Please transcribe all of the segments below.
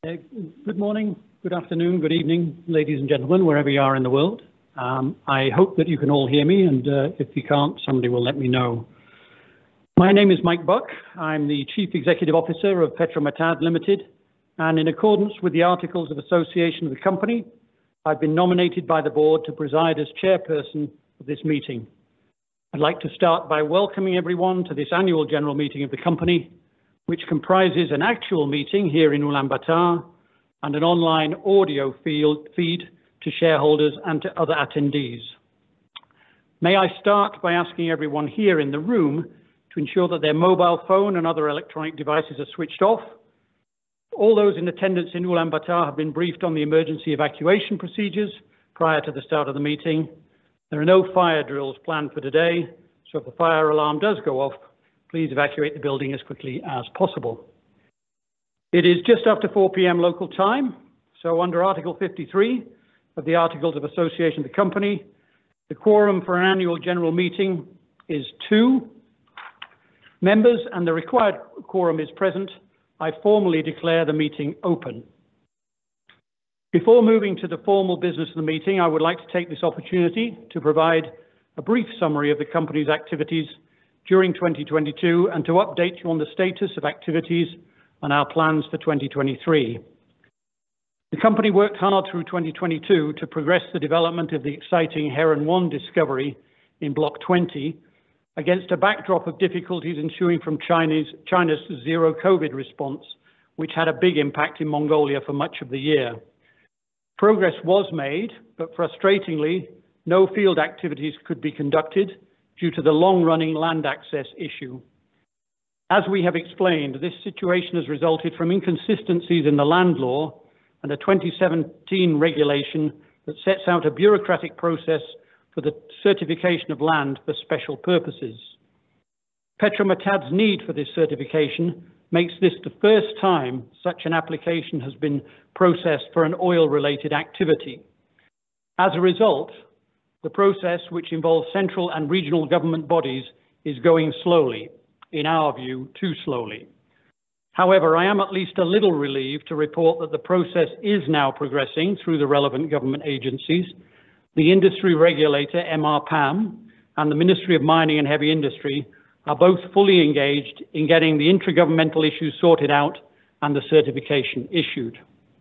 Good morning, good afternoon, good evening, ladies and gentlemen, wherever you are in the world. I hope that you can all hear me, and if you can't, somebody will let me know. My name is Mike Buck. I'm the Chief Executive Officer of Petrometad Limited, and in accordance with the Articles of Association of the company, I've been nominated by the board to preside as chairperson of this meeting. I'd like to start by welcoming everyone to this annual general meeting of the company, which comprises an actual meeting here in Ulaanbaatar and an online audio feed to shareholders and to other attendees. May I start by asking everyone here in the room to ensure that their mobile phone and other electronic devices are switched off. All those in attendance in Ulaanbaatar have been briefed on the emergency evacuation procedures prior to the start of the meeting. There are no fire drills planned for today, so if the fire alarm does go off, please evacuate the building as quickly as possible. It is just after 4 p.m. local time, so under Article 53 of the Articles of Association of the company, the quorum for an annual general meeting is 2 members and the required quorum is present. I formally declare the meeting open. Before moving to the formal business of the meeting, I would like to take this opportunity to provide a brief summary of the company's activities during 2022 and to update you on the status of activities and our plans for 2023. The company worked hard through 2022 to progress the development of the exciting Heron-1 discovery in Block 20 against a backdrop of difficulties ensuing from China's zero COVID response, which had a big impact in Mongolia for much of the year. Progress was made, but frustratingly, no field activities could be conducted due to the long-running land access issue. As we have explained, this situation has resulted from inconsistencies in the land law and a 2017 regulation that sets out a bureaucratic process for the certification of land for special purposes. Petrometad's need for this certification makes this the first time such an application has been processed for an oil-related activity. As a result, the process, which involves central and regional government bodies, is going slowly, in our view, too slowly. However, I am at least a little relieved to report that the process is now progressing through the relevant government agencies. The industry regulator, MRPAM, and the Ministry of Mining and Heavy Industry are both fully engaged in getting the intragovernmental issues sorted out and the certification issued.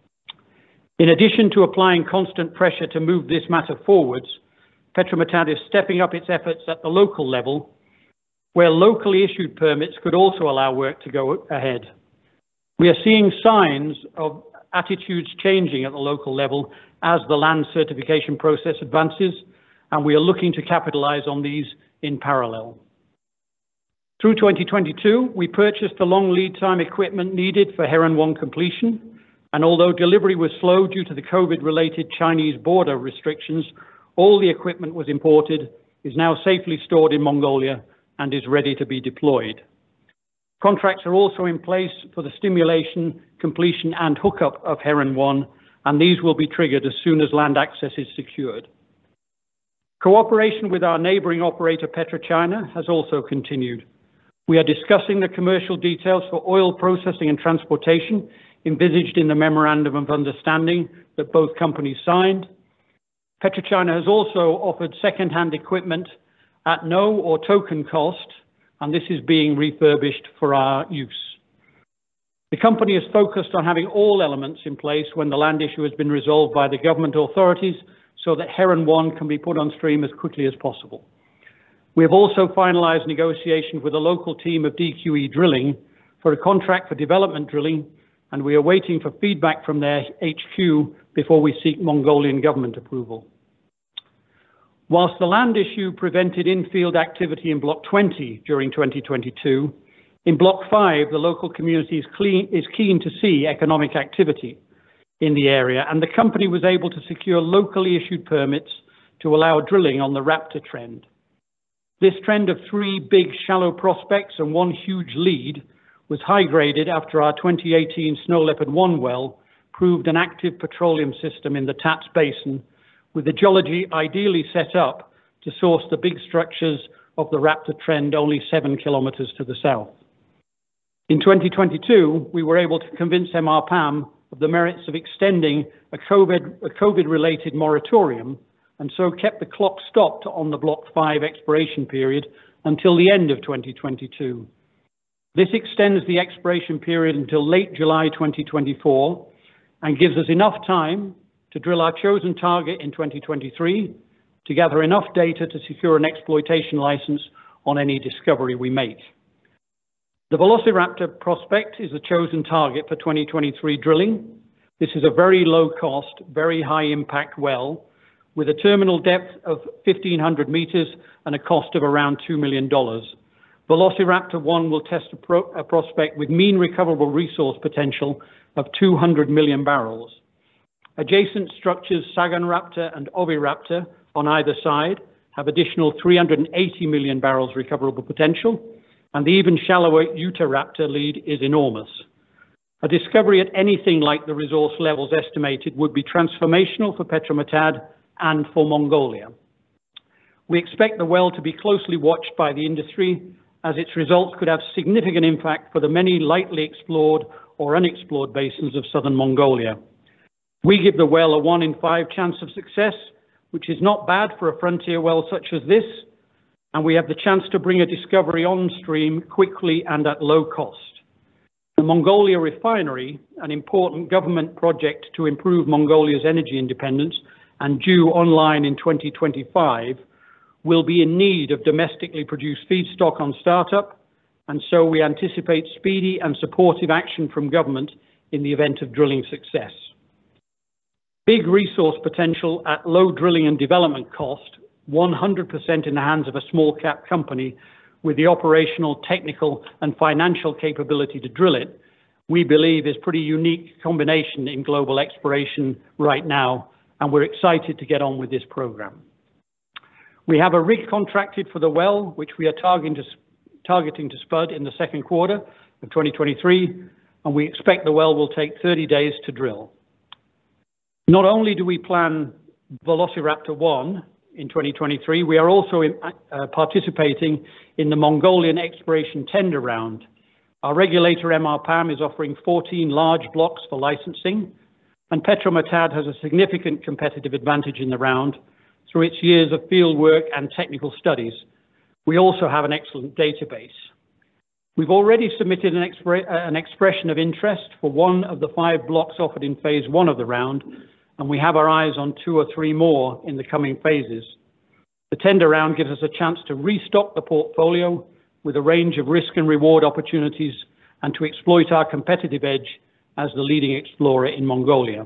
In addition to applying constant pressure to move this matter forwards, Petrometad is stepping up its efforts at the local level, where locally issued permits could also allow work to go ahead. We are seeing signs of attitudes changing at the local level as the land certification process advances, and we are looking to capitalize on these in parallel. Through 2022, we purchased the long lead time equipment needed for Heron-1 completion, and although delivery was slow due to the COVID-related Chinese border restrictions, all the equipment was imported, is now safely stored in Mongolia, and is ready to be deployed. Contracts are also in place for the stimulation, completion, and hookup of Heron-1, and these will be triggered as soon as land access is secured. Cooperation with our neighboring operator, PetroChina, has also continued. We are discussing the commercial details for oil processing and transportation envisaged in the Memorandum of Understanding that both companies signed. PetroChina has also offered second-hand equipment at no or token cost, and this is being refurbished for our use. The company is focused on having all elements in place when the land issue has been resolved by the government authorities so that Heron-1 can be put on stream as quickly as possible. We have also finalized negotiations with a local team of DQE Drilling for a contract for development drilling, and we are waiting for feedback from their HQ before we seek Mongolian government approval. Whilst the land issue prevented in-field activity in Block 20 during 2022, in Block 5, the local community is keen to see economic activity in the area, and the company was able to secure locally issued permits to allow drilling on the Raptor trend. This trend of 3 big shallow prospects and 1 huge lead was high-graded after our 2018 Snow Leopard 1 well proved an active petroleum system in the Tats Basin, with the geology ideally set up to source the big structures of the Raptor trend only 7 kilometers to the south. In 2022, we were able to convince MRPAM of the merits of extending a COVID-related moratorium, and so kept the clock stopped on the Block 5 exploration period until the end of 2022. This extends the exploration period until late July 2024 and gives us enough time to drill our chosen target in 2023 to gather enough data to secure an exploitation license on any discovery we make. The Velociraptor prospect is the chosen target for 2023 drilling. This is a very low cost, very high impact well with a terminal depth of 1,500 meters and a cost of around $2 million. Velociraptor 1 will test a prospect with mean recoverable resource potential of 200 million barrels. Adjacent structures, Saganraptor and Oviraptor on either side, have additional 380 million barrels recoverable potential, and the even shallower Utahraptor lead is enormous. A discovery at anything like the resource levels estimated would be transformational for Petrometad and for Mongolia. We expect the well to be closely watched by the industry, as its results could have significant impact for the many lightly explored or unexplored basins of southern Mongolia. We give the well a 1 in 5 chance of success, which is not bad for a frontier well such as this, and we have the chance to bring a discovery on stream quickly and at low cost. The Mongolia Refinery, an important government project to improve Mongolia's energy independence and due online in 2025, will be in need of domestically produced feedstock on startup, and so we anticipate speedy and supportive action from government in the event of drilling success. Big resource potential at low drilling and development cost, 100% in the hands of a small cap company with the operational, technical and financial capability to drill it, we believe is pretty unique combination in global exploration right now, and we're excited to get on with this program. We have a rig contracted for the well, which we are targeting to spud in the second quarter of 2023, and we expect the well will take 30 days to drill. Not only do we plan Velociraptor 1 in 2023, we are also participating in the Mongolian exploration tender round. Our regulator MRPAM is offering 14 large blocks for licensing, and Petrometad has a significant competitive advantage in the round through its years of field work and technical studies. We also have an excellent database. We've already submitted an expression of interest for one of the 5 blocks offered in phase 1 of the round, and we have our eyes on 2 or 3 more in the coming phases. The tender round gives us a chance to restock the portfolio with a range of risk and reward opportunities and to exploit our competitive edge as the leading explorer in Mongolia.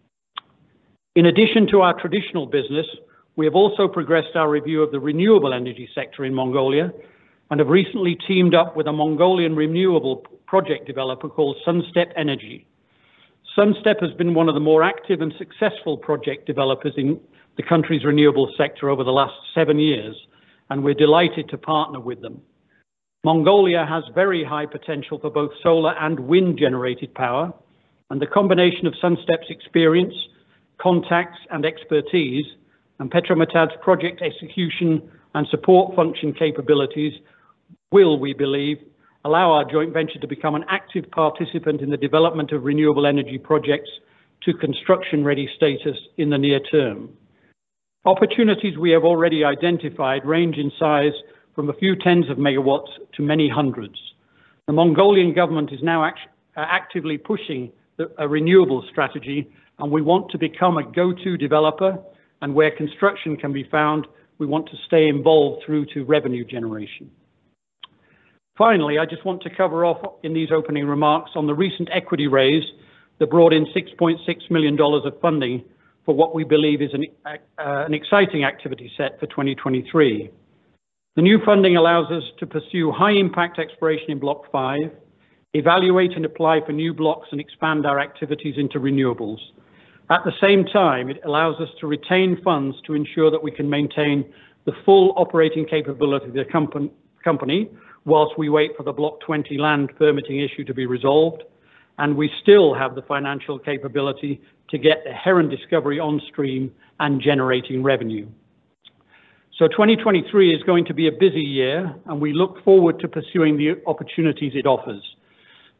In addition to our traditional business, we have also progressed our review of the renewable energy sector in Mongolia and have recently teamed up with a Mongolian renewable project developer called Sunstep Energy. Sunstep has been one of the more active and successful project developers in the country's renewable sector over the last 7 years, and we're delighted to partner with them. Mongolia has very high potential for both solar and wind generated power, and the combination of Sunstep's experience, contacts and expertise, and Petrometad's project execution and support function capabilities will, we believe, allow our joint venture to become an active participant in the development of renewable energy projects to construction-ready status in the near term. Opportunities we have already identified range in size from a few tens of megawatts to many hundreds. The Mongolian government is now actively pushing a renewable strategy, and we want to become a go-to developer, and where construction can be found, we want to stay involved through to revenue generation. Finally, I just want to cover off in these opening remarks on the recent equity raise that brought in $6.6 million of funding for what we believe is an exciting activity set for 2023. The new funding allows us to pursue high-impact exploration in Block 5, evaluate and apply for new blocks, and expand our activities into renewables. At the same time, it allows us to retain funds to ensure that we can maintain the full operating capability of the company whilst we wait for the Block 20 land permitting issue to be resolved, and we still have the financial capability to get the Heron discovery on stream and generating revenue. So 2023 is going to be a busy year, and we look forward to pursuing the opportunities it offers.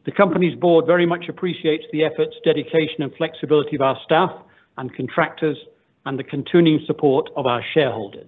The company's board very much appreciates the efforts, dedication and flexibility of our staff and contractors and the continuing support of our shareholders.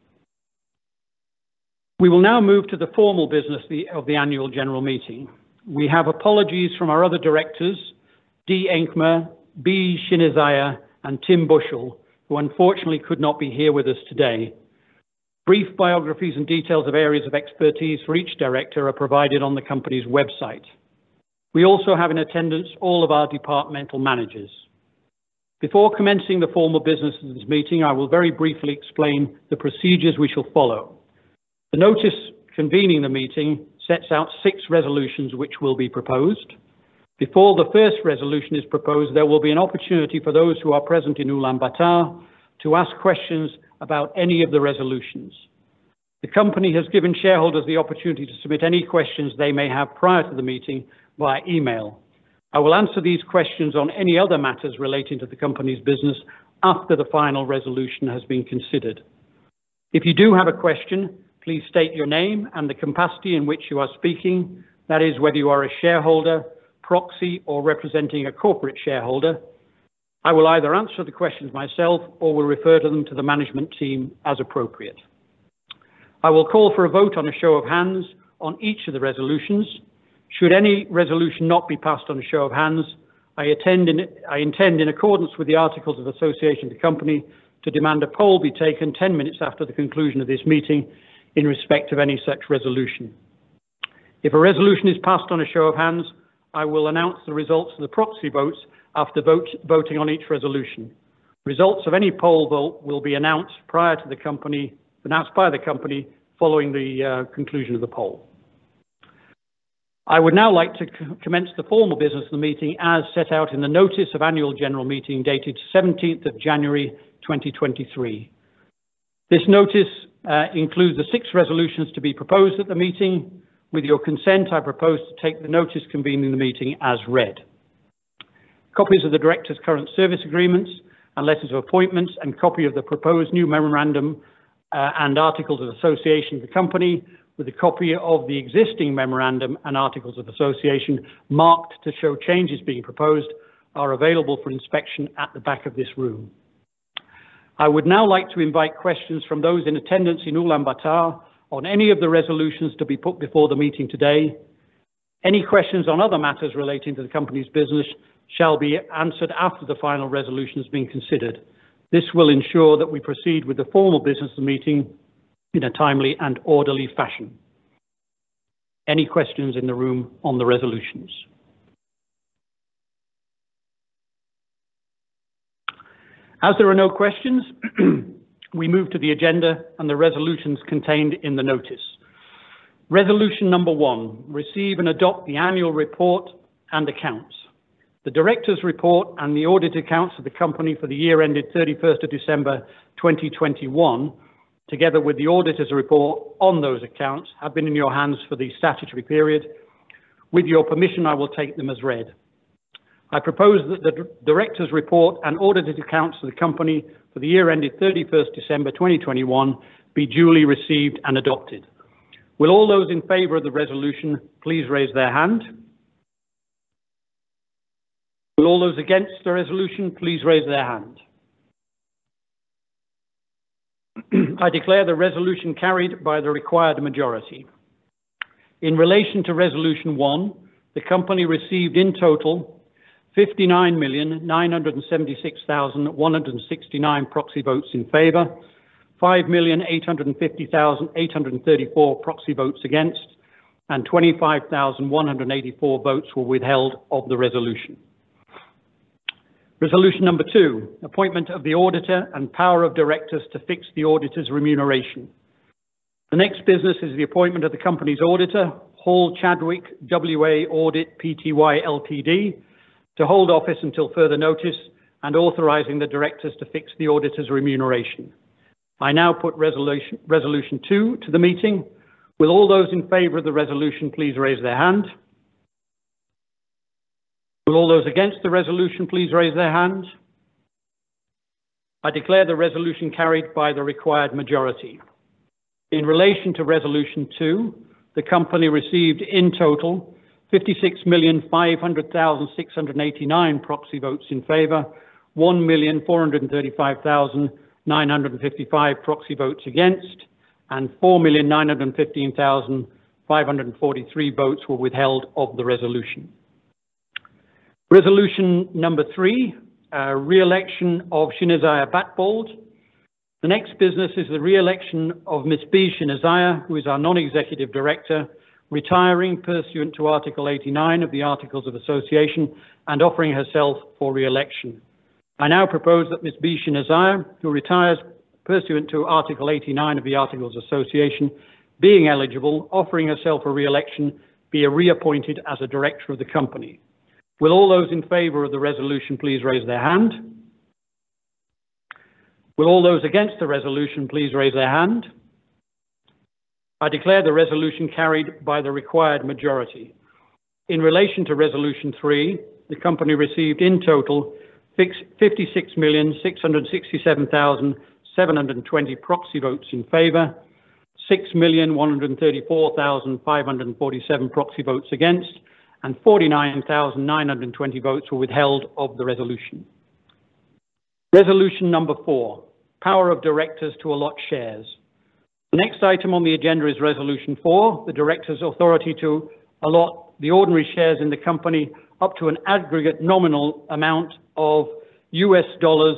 We will now move to the formal business of the annual general meeting. We have apologies from our other directors, D. Enkma, B. Shinizaya, and Tim Bushell, who unfortunately could not be here with us today. Brief biographies and details of areas of expertise for each director are provided on the company's website. We also have in attendance all of our departmental managers. Before commencing the formal business of this meeting, I will very briefly explain the procedures we shall follow. The notice convening the meeting sets out 6 resolutions which will be proposed. Before the first resolution is proposed, there will be an opportunity for those who are present in Ulaanbaatar to ask questions about any of the resolutions. The company has given shareholders the opportunity to submit any questions they may have prior to the meeting via email. I will answer these questions on any other matters relating to the company's business after the final resolution has been considered. If you do have a question, please state your name and the capacity in which you are speaking, that is, whether you are a shareholder, proxy, or representing a corporate shareholder. I will either answer the questions myself or will refer to them to the management team as appropriate. I will call for a vote on a show of hands on each of the resolutions. Should any resolution not be passed on a show of hands, I intend in accordance with the Articles of Association of the company to demand a poll be taken 10 minutes after the conclusion of this meeting in respect of any such resolution. If a resolution is passed on a show of hands, I will announce the results of the proxy votes after voting on each resolution. Results of any poll vote will be announced by the company following the conclusion of the poll. I would now like to commence the formal business of the meeting as set out in the notice of annual general meeting dated 17th of January 2023. This notice includes the 6 resolutions to be proposed at the meeting. With your consent, I propose to take the notice convening the meeting as read. Copies of the directors' current service agreements and letters of appointments and copy of the proposed new memorandum and articles of association of the company with a copy of the existing memorandum and articles of association marked to show changes being proposed are available for inspection at the back of this room. I would now like to invite questions from those in attendance in Ulaanbaatar on any of the resolutions to be put before the meeting today. Any questions on other matters relating to the company's business shall be answered after the final resolution has been considered. This will ensure that we proceed with the formal business of the meeting in a timely and orderly fashion. Any questions in the room on the resolutions? As there are no questions, we move to the agenda and the resolutions contained in the notice. Resolution number 1, receive and adopt the annual report and accounts. The director's report and the audit accounts of the company for the year ended 31st of December 2021, together with the auditor's report on those accounts, have been in your hands for the statutory period. With your permission, I will take them as read. I propose that the director's report and audited accounts of the company for the year ended 31st December 2021 be duly received and adopted. Will all those in favour of the resolution please raise their hand? Will all those against the resolution please raise their hand? I declare the resolution carried by the required majority. In relation to Resolution 1, the company received in total 59,976,169 proxy votes in favour, 5,850,834 proxy votes against, and 25,184 votes were withheld of the resolution. Resolution number 2, appointment of the auditor and power of directors to fix the auditor's remuneration. The next business is the appointment of the company's auditor, Hall Chadwick WA Audit Pty Ltd, to hold office until further notice and authorising the directors to fix the auditor's remuneration. I now put Resolution 2 to the meeting. Will all those in favour of the resolution please raise their hand? Will all those against the resolution please raise their hand? I declare the resolution carried by the required majority. In relation to Resolution 2, the company received in total 56,500,689 proxy votes in favour, 1,435,955 proxy votes against, and 4,915,543 votes were withheld of the resolution. Resolution number 3, re-election of Shinazaya Batbold. The next business is the re-election of Ms. B. Shinazaya, who is our non-executive director, retiring pursuant to Article 89 of the Articles of Association and offering herself for re-election. I now propose that Ms. B. Shinazaya, who retires pursuant to Article 89 of the Articles of Association, being eligible, offering herself for re-election, be reappointed as a director of the company. Will all those in favour of the resolution please raise their hand? Will all those against the resolution please raise their hand? I declare the resolution carried by the required majority. In relation to Resolution 3, the company received in total 56,667,720 proxy votes in favour, 6,134,547 proxy votes against, and 49,920 votes were withheld of the resolution. Resolution number 4, power of directors to allot shares. The next item on the agenda is Resolution 4, the directors' authority to allot the ordinary shares in the company up to an aggregate nominal amount of US dollars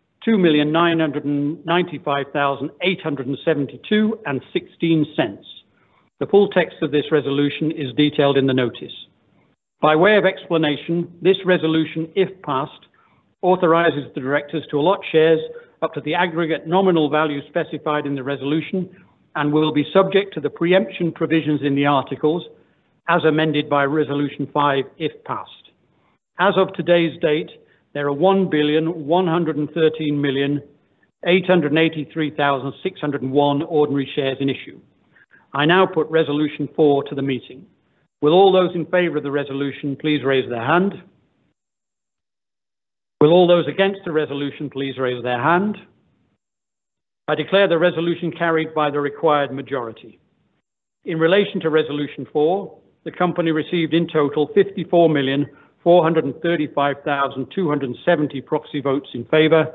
2,995,872.16. The full text of this resolution is detailed in the notice. By way of explanation, this resolution, if passed, authorises the directors to allot shares up to the aggregate nominal value specified in the resolution and will be subject to the preemption provisions in the articles as amended by Resolution 5 if passed. As of today's date, there are 1,113,883,601 ordinary shares in issue. I now put Resolution 4 to the meeting. Will all those in favour of the resolution please raise their hand? Will all those against the resolution please raise their hand? I declare the resolution carried by the required majority. In relation to Resolution 4, the company received in total 54,435,270 proxy votes in favour,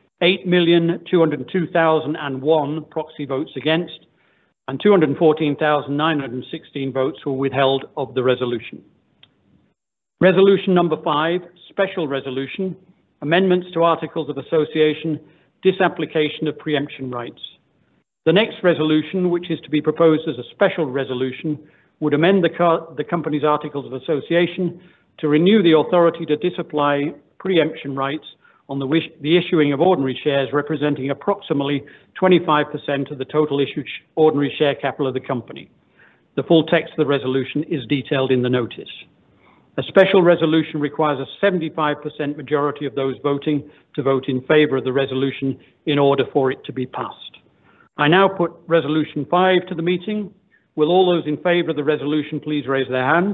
8,202,001 proxy votes against, and 214,916 votes were withheld of the resolution. Resolution number 5, special resolution, amendments to Articles of Association, disapplication of preemption rights. The next resolution, which is to be proposed as a special resolution, would amend the company's Articles of Association to renew the authority to disapply preemption rights on the issuing of ordinary shares representing approximately 25% of the total issued ordinary share capital of the company. The full text of the resolution is detailed in the notice. A special resolution requires a 75% majority of those voting to vote in favour of the resolution in order for it to be passed. I now put Resolution 5 to the meeting. Will all those in favour of the resolution please raise their hand?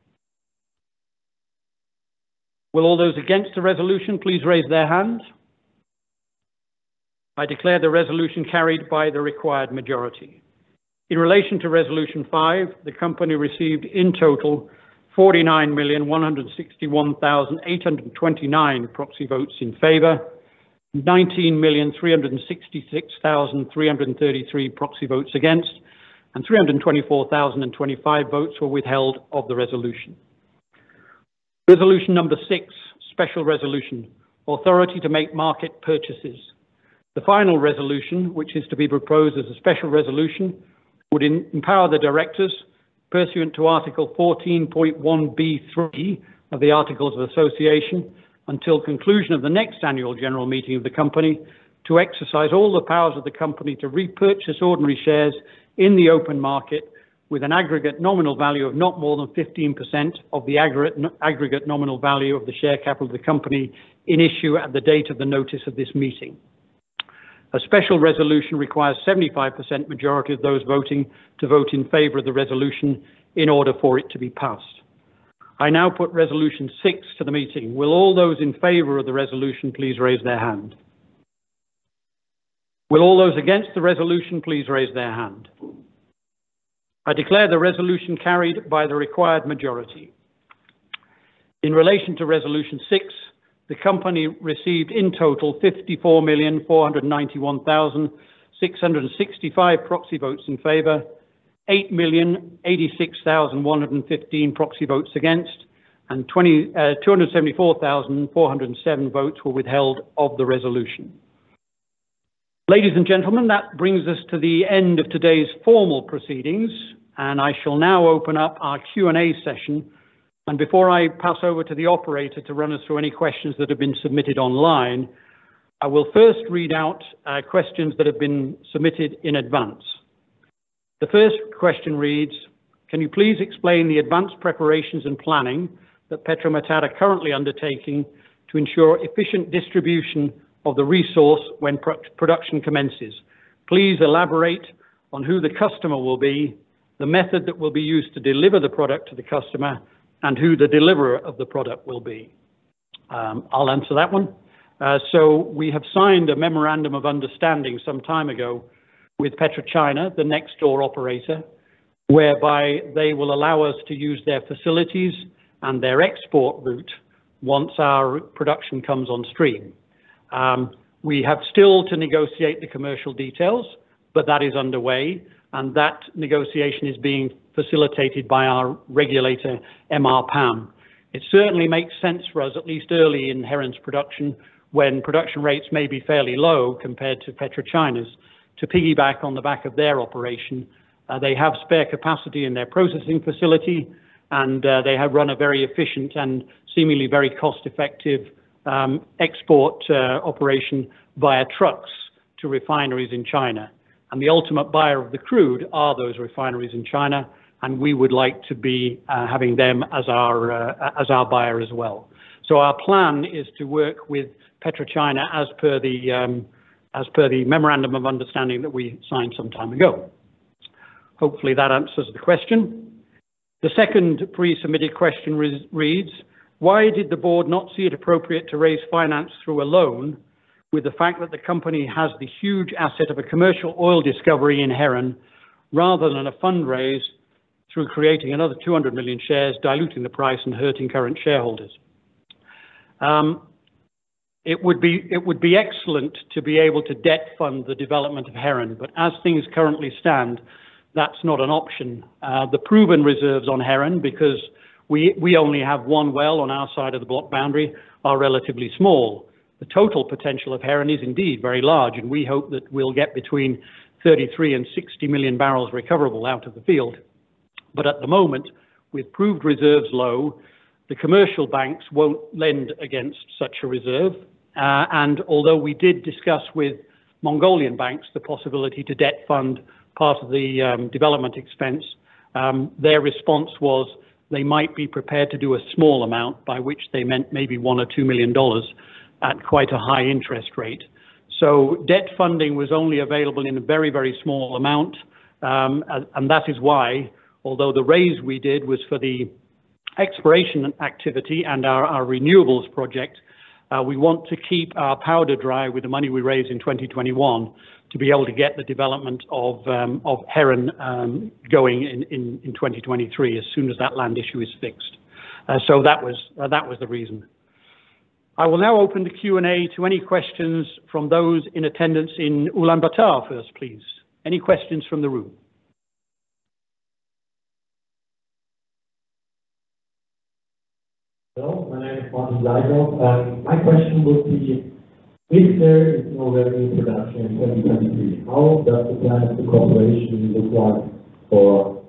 Will all those against the resolution please raise their hand? I declare the resolution carried by the required majority. In relation to Resolution 5, the company received in total 49,161,829 proxy votes in favour, 19,366,333 proxy votes against, and 324,025 votes were withheld of the resolution. Resolution number 6, special resolution, authority to make market purchases. The final resolution, which is to be proposed as a special resolution, would empower the directors, pursuant to Article 14.1b3 of the Articles of Association, until conclusion of the next annual general meeting of the company, to exercise all the powers of the company to repurchase ordinary shares in the open market with an aggregate nominal value of not more than 15% of the aggregate nominal value of the share capital of the company in issue at the date of the notice of this meeting. A special resolution requires 75% majority of those voting to vote in favour of the resolution in order for it to be passed. I now put Resolution 6 to the meeting. Will all those in favour of the resolution please raise their hand? Will all those against the resolution please raise their hand? I declare the resolution carried by the required majority. In relation to Resolution 6, the company received in total 54,491,665 proxy votes in favour, 8,086,115 proxy votes against, and 274,407 votes were withheld of the resolution. Ladies and gentlemen, that brings us to the end of today's formal proceedings, and I shall now open up our Q&A session. And before I pass over to the operator to run us through any questions that have been submitted online, I will first read out questions that have been submitted in advance. The first question reads, can you please explain the advanced preparations and planning that Petrometat are currently undertaking to ensure efficient distribution of the resource when production commences? Please elaborate on who the customer will be, the method that will be used to deliver the product to the customer, and who the deliverer of the product will be. I'll answer that one. So we have signed a memorandum of understanding some time ago with PetroChina, the next door operator, whereby they will allow us to use their facilities and their export route once our production comes on stream. We have still to negotiate the commercial details, but that is underway, and that negotiation is being facilitated by our regulator, MRPAM. It certainly makes sense for us, at least early in Heron's production, when production rates may be fairly low compared to PetroChina's, to piggyback on the back of their operation. They have spare capacity in their processing facility, and they have run a very efficient and seemingly very cost-effective export operation via trucks to refineries in China. And the ultimate buyer of the crude are those refineries in China, and we would like to be having them as our buyer as well. So our plan is to work with PetroChina as per the memorandum of understanding that we signed some time ago. Hopefully that answers the question. The second pre-submitted question reads, why did the board not see it appropriate to raise finance through a loan, with the fact that the company has the huge asset of a commercial oil discovery in Heron, rather than a fundraise through creating another 200 million shares, diluting the price and hurting current shareholders? It would be excellent to be able to debt fund the development of Heron, but as things currently stand, that's not an option. The proven reserves on Heron, because we only have one well on our side of the block boundary, are relatively small. The total potential of Heron is indeed very large, and we hope that we'll get between 33 and 60 million barrels recoverable out of the field. But at the moment, with proved reserves low, the commercial banks won't lend against such a reserve. And although we did discuss with Mongolian banks the possibility to debt fund part of the development expense, their response was they might be prepared to do a small amount, by which they meant maybe $1 or $2 million at quite a high interest rate. So debt funding was only available in a very, very small amount. And that is why, although the raise we did was for the exploration activity and our renewables project, we want to keep our powder dry with the money we raised in 2021 to be able to get the development of Heron going in 2023 as soon as that land issue is fixed. So that was the reason. I will now open the Q&A to any questions from those in attendance in Ulaanbaatar first, please. Any questions from the room? Hello, my name is Martin Leithoff. My question would be, if there is no revenue production in 2023, how does the plan of the corporation look like for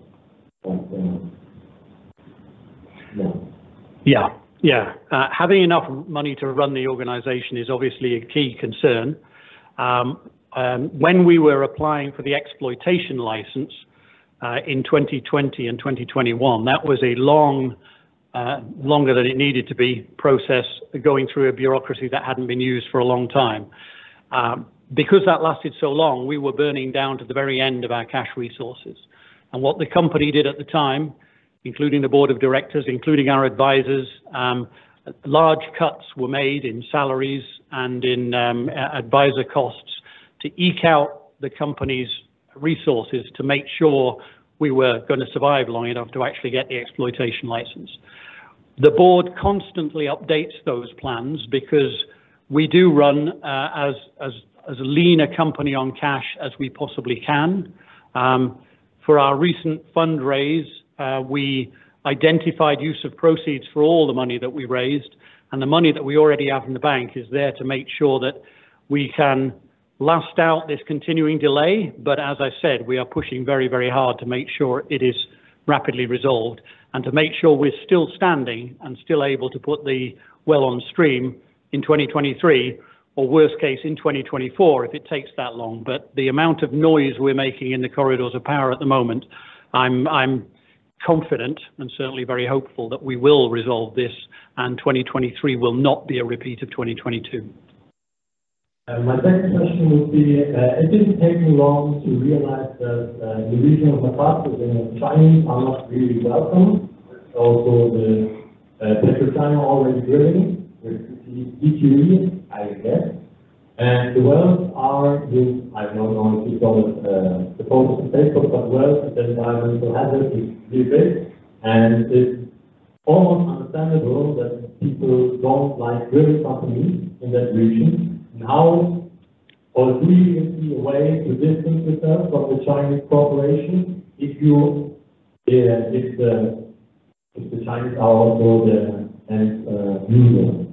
Yeah. Having enough money to run the organization is obviously a key concern. When we were applying for the exploitation license in 2020 and 2021, that was a longer than it needed to be process, going through a bureaucracy that hadn't been used for a long time. Because that lasted so long, we were burning down to the very end of our cash resources. And what the company did at the time, including the board of directors, including our advisors, large cuts were made in salaries and in advisor costs to eke out the company's resources to make sure we were going to survive long enough to actually get the exploitation license. The board constantly updates those plans because we do run as lean a company on cash as we possibly can. For our recent fundraise, we identified use of proceeds for all the money that we raised, and the money that we already have in the bank is there to make sure that we can last out this continuing delay. But as I said, we are pushing very, very hard to make sure it is rapidly resolved and to make sure we're still standing and still able to put the well on stream in 2023, or worst case in 2024 if it takes that long. But the amount of noise we're making in the corridors of power at the moment, I'm confident and certainly very hopeful that we will resolve this, and 2023 will not be a repeat of 2022. My second question would be, it didn't take me long to realize that the region of Matad, the Chinese are not really welcome. Also, the PetroChina already drilling with EQE, I guess. And the wells are, I don't know if you call it the photos on Facebook, but wells at the environmental hazard is really big. And it's almost understandable that people don't like drilling companies in that region. How, or do you even see a way to distance yourself from the Chinese corporation if the Chinese are also the end user?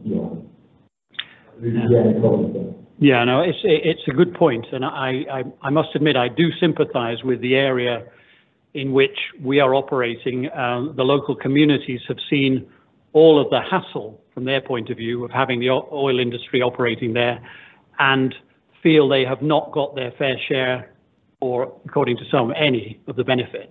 Yeah, no, it's a good point, and I must admit I do sympathise with the area in which we are operating. The local communities have seen all of the hassle from their point of view of having the oil industry operating there, and feel they have not got their fair share, or according to some, any of the benefit.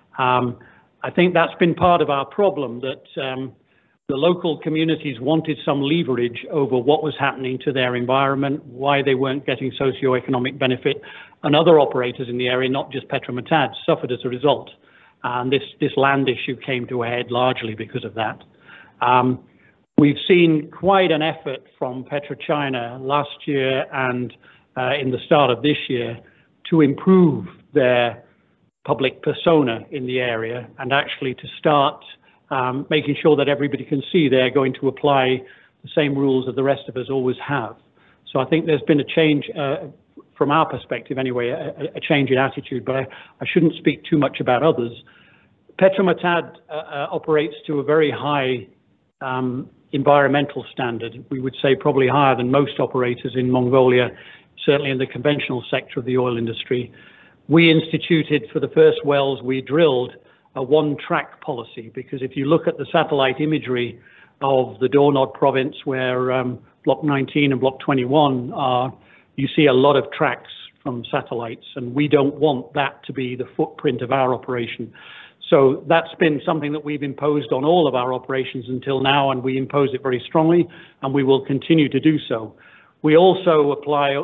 I think that's been part of our problem, that the local communities wanted some leverage over what was happening to their environment, why they weren't getting socio-economic benefit, and other operators in the area, not just Petromatad, suffered as a result. And this land issue came to a head largely because of that. We've seen quite an effort from PetroChina last year and in the start of this year to improve their public persona in the area, and actually to start making sure that everybody can see they're going to apply the same rules that the rest of us always have. So I think there's been a change, from our perspective anyway, a change in attitude, but I shouldn't speak too much about others. Petromatad operates to a very high environmental standard. We would say probably higher than most operators in Mongolia, certainly in the conventional sector of the oil industry. We instituted, for the first wells we drilled, a one-track policy, because if you look at the satellite imagery of the Dornod province, where Block 19 and Block 21 are, you see a lot of tracks from satellites, and we don't want that to be the footprint of our operation. So that's been something that we've imposed on all of our operations until now, and we impose it very strongly, and we will continue to do so. We also apply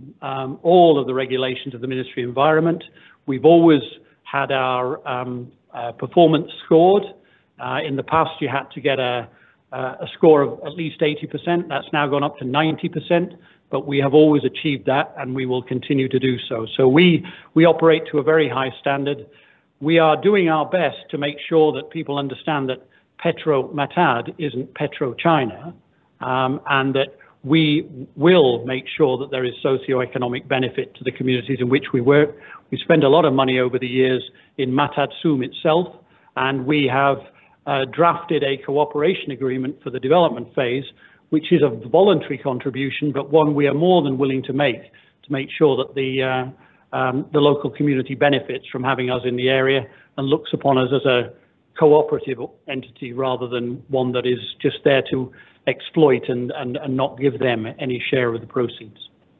all of the regulations of the Ministry of Environment. We've always had our performance scored. In the past, you had to get a score of at least 80%. That's now gone up to 90%, but we have always achieved that, and we will continue to do so. So we operate to a very high standard. We are doing our best to make sure that people understand that Petromatad isn't PetroChina, and that we will make sure that there is socio-economic benefit to the communities in which we work. We spend a lot of money over the years in Matad Sum itself, and we have drafted a cooperation agreement for the development phase, which is a voluntary contribution, but one we are more than willing to make sure that the local community benefits from having us in the area and looks upon us as a cooperative entity rather than one that is just there to exploit and not give them any share of the proceeds.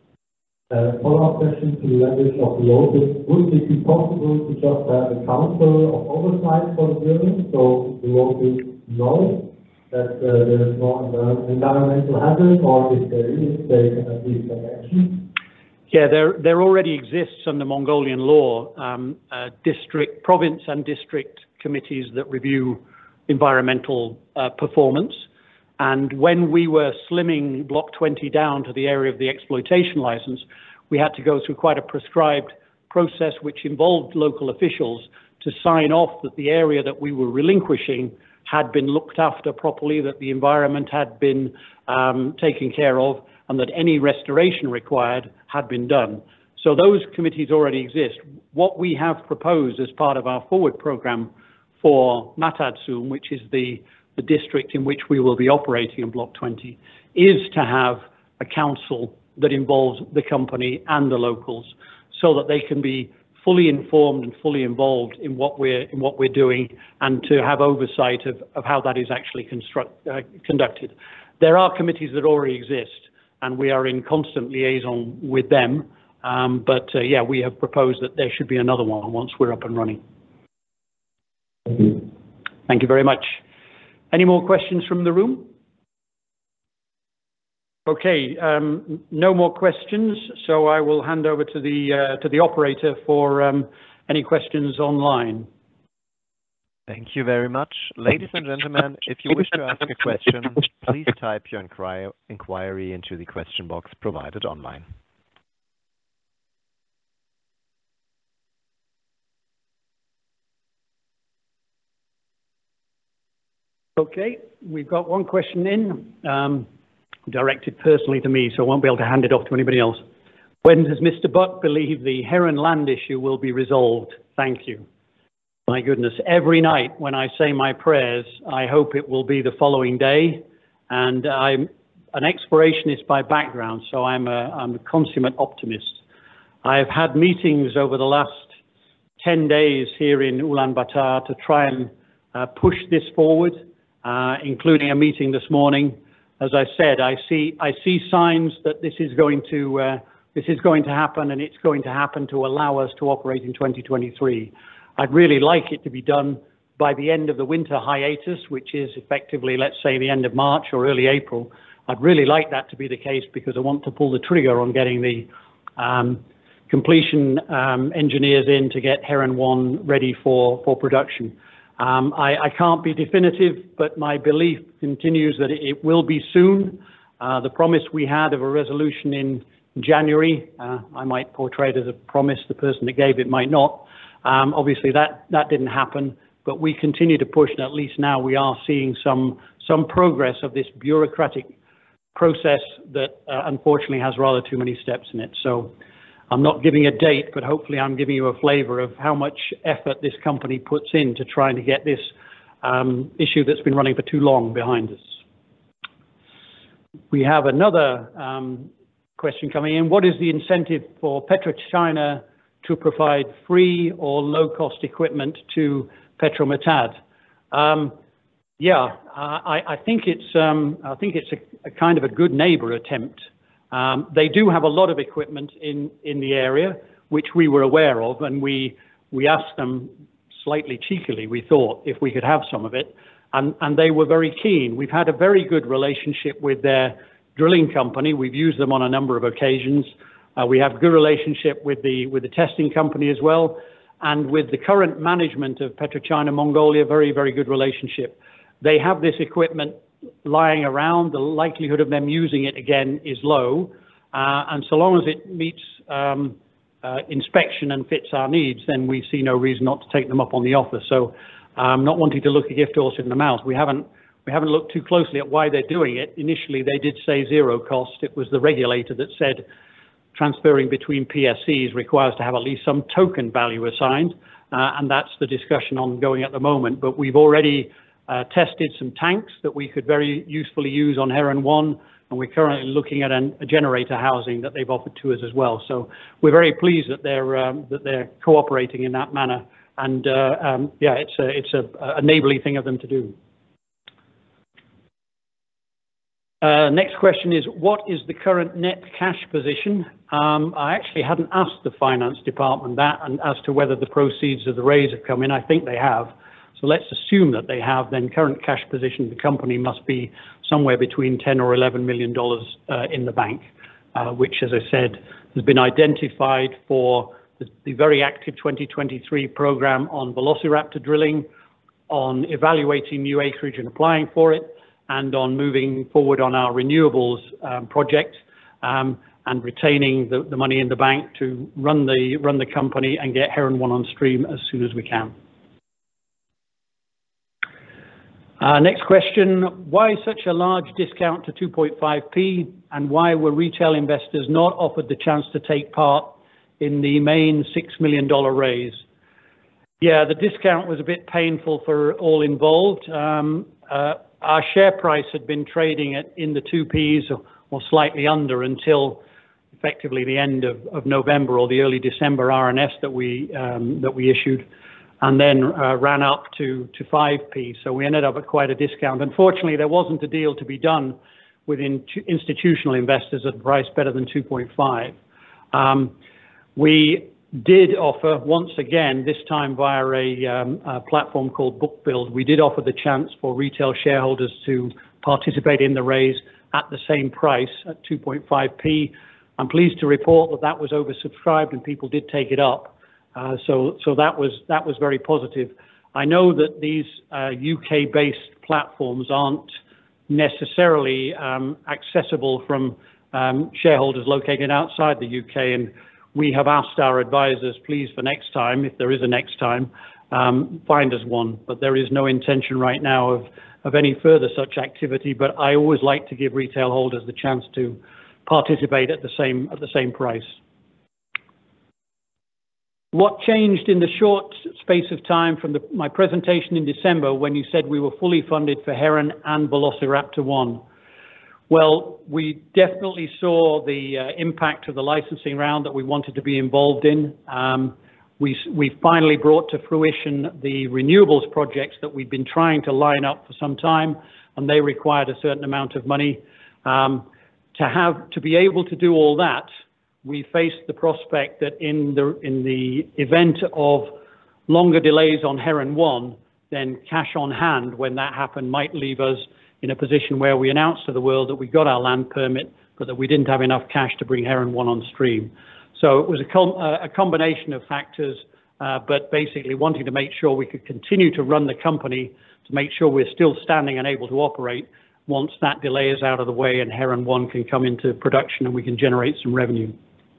Follow-up question to the language of the locals. Would it be possible to just have a council of oversight for the building so the locals know that there is no environmental hazard, or if there is, they can at least take action? Yeah, there already exists under Mongolian law district, province and district committees that review environmental performance. And when we were slimming Block 20 down to the area of the exploitation license, we had to go through quite a prescribed process which involved local officials to sign off that the area that we were relinquishing had been looked after properly, that the environment had been taken care of, and that any restoration required had been done. So those committees already exist. What we have proposed as part of our forward program for Matadsum, which is the district in which we will be operating in Block 20, is to have a council that involves the company and the locals, so that they can be fully informed and fully involved in what we're doing, and to have oversight of how that is actually conducted. There are committees that already exist, and we are in constant liaison with them. Yeah, we have proposed that there should be another one once we're up and running. Thank you. Thank you very much. Any more questions from the room? Okay, no more questions, so I will hand over to the operator for any questions online. Thank you very much. Ladies and gentlemen, if you wish to ask a question, please type your inquiry into the question box provided online. Okay, we've got one question in, directed personally to me, so I won't be able to hand it off to anybody else. When does Mr. Buck believe the Heron land issue will be resolved? Thank you. My goodness, every night when I say my prayers, I hope it will be the following day. And I'm an explorationist by background, so I'm a consummate optimist. I've had meetings over the last 10 days here in Ulaanbaatar to try and push this forward, including a meeting this morning. As I said, I see signs that this is going to happen, and it's going to happen to allow us to operate in 2023. I'd really like it to be done by the end of the winter hiatus, which is effectively, let's say, the end of March or early April. I'd really like that to be the case, because I want to pull the trigger on getting the completion engineers in to get Heron 1 ready for production. I can't be definitive, but my belief continues that it will be soon. The promise we had of a resolution in January, I might portray it as a promise, the person that gave it might not. Obviously that didn't happen, but we continue to push, and at least now we are seeing some progress of this bureaucratic process that unfortunately has rather too many steps in it. So I'm not giving a date, but hopefully I'm giving you a flavor of how much effort this company puts into trying to get this issue that's been running for too long behind us. We have another question coming in. What is the incentive for PetroChina to provide free or low-cost equipment to Petrometad? Yeah, I think it's a kind of a good neighbor attempt. They do have a lot of equipment in the area, which we were aware of, and we asked them slightly cheekily, we thought, if we could have some of it, and they were very keen. We've had a very good relationship with their drilling company. We've used them on a number of occasions. We have a good relationship with the testing company as well, and with the current management of PetroChina Mongolia, very, very good relationship. They have this equipment lying around. The likelihood of them using it again is low, and so long as it meets inspection and fits our needs, then we see no reason not to take them up on the offer. So not wanting to look a gift horse in the mouth, we haven't looked too closely at why they're doing it. Initially they did say zero cost. It was the regulator that said transferring between PSCs requires to have at least some token value assigned, and that's the discussion ongoing at the moment. But we've already tested some tanks that we could very usefully use on Heron 1, and we're currently looking at a generator housing that they've offered to us as well. So we're very pleased that they're cooperating in that manner, and yeah, it's a neighbourly thing of them to do. Next question is, what is the current net cash position? I actually hadn't asked the finance department that, and as to whether the proceeds of the raise have come in. I think they have. So let's assume that they have. Then current cash position of the company must be somewhere between $10 or $11 million in the bank, which, as I said, has been identified for the very active 2023 program on Velociraptor drilling, on evaluating new acreage and applying for it, and on moving forward on our renewables project, and retaining the money in the bank to run the company and get Heron 1 on stream as soon as we can. Next question, why such a large discount to 2.5p, and why were retail investors not offered the chance to take part in the main $6 million raise? Yeah, the discount was a bit painful for all involved. Our share price had been trading in the 2p's or slightly under until effectively the end of November or the early December RNS that we issued, and then ran up to 5p. So we ended up at quite a discount. Unfortunately, there wasn't a deal to be done with institutional investors at a price better than 2.5. We did offer, once again, this time via a platform called BookBuild, we did offer the chance for retail shareholders to participate in the raise at the same price at 2.5p. I'm pleased to report that that was oversubscribed and people did take it up. So that was very positive. I know that these UK-based platforms aren't necessarily accessible from shareholders located outside the UK, and we have asked our advisors, please, for next time, if there is a next time, find us one. But there is no intention right now of any further such activity. But I always like to give retail holders the chance to participate at the same price. What changed in the short space of time from my presentation in December when you said we were fully funded for Heron and Velociraptor 1? Well, we definitely saw the impact of the licensing round that we wanted to be involved in. We finally brought to fruition the renewables projects that we've been trying to line up for some time, and they required a certain amount of money. To be able to do all that, we faced the prospect that in the event of longer delays on Heron 1, then cash on hand when that happened might leave us in a position where we announced to the world that we got our land permit, but that we didn't have enough cash to bring Heron 1 on stream. So it was a combination of factors, but basically wanting to make sure we could continue to run the company to make sure we're still standing and able to operate once that delay is out of the way and Heron 1 can come into production and we can generate some revenue.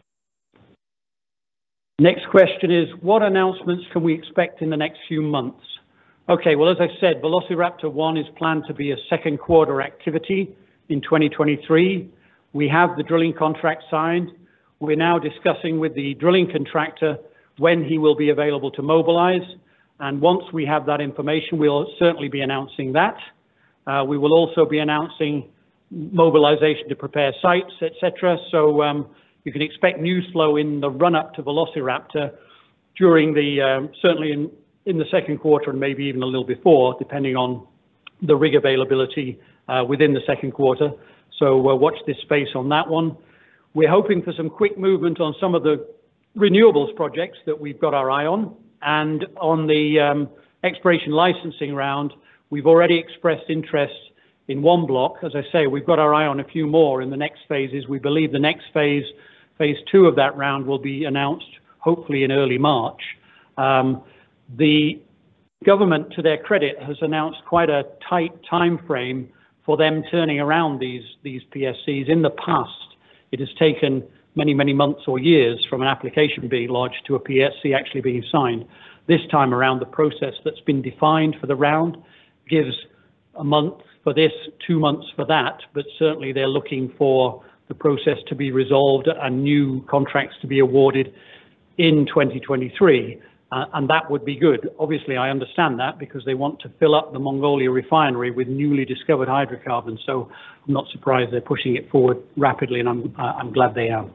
Next question is, what announcements can we expect in the next few months? Okay, well, as I said, Velociraptor 1 is planned to be a second quarter activity in 2023. We have the drilling contract signed. We're now discussing with the drilling contractor when he will be available to mobilize. And once we have that information, we'll certainly be announcing that. We will also be announcing mobilization to prepare sites, etc. So you can expect news flow in the run-up to Velociraptor during certainly in the second quarter and maybe even a little before, depending on the rig availability within the second quarter. So watch this space on that one. We're hoping for some quick movement on some of the renewables projects that we've got our eye on. And on the exploration licensing round, we've already expressed interest in one block. As I say, we've got our eye on a few more in the next phases. We believe the next phase 2 of that round, will be announced hopefully in early March. The government, to their credit, has announced quite a tight time frame for them turning around these PSCs. In the past, it has taken many, many months or years from an application being lodged to a PSC actually being signed. This time around, the process that's been defined for the round gives a month for this, 2 months for that, but certainly they're looking for the process to be resolved and new contracts to be awarded in 2023. And that would be good. Obviously, I understand that because they want to fill up the Mongolia refinery with newly discovered hydrocarbons. So I'm not surprised they're pushing it forward rapidly, and I'm glad they are.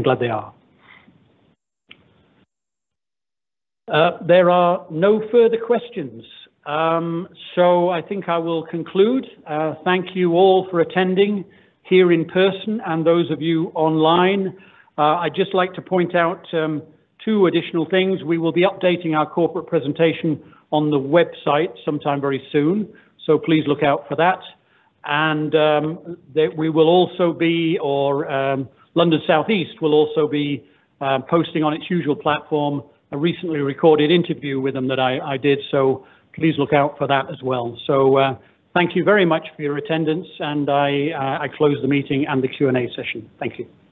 There are no further questions. So I think I will conclude. Thank you all for attending here in person and those of you online. I'd just like to point out 2 additional things. We will be updating our corporate presentation on the website sometime very soon, so please look out for that. And we will also be, London South East will also be posting on its usual platform a recently recorded interview with them that I did, so please look out for that as well. So thank you very much for your attendance, and I close the meeting and the Q&A session. Thank you.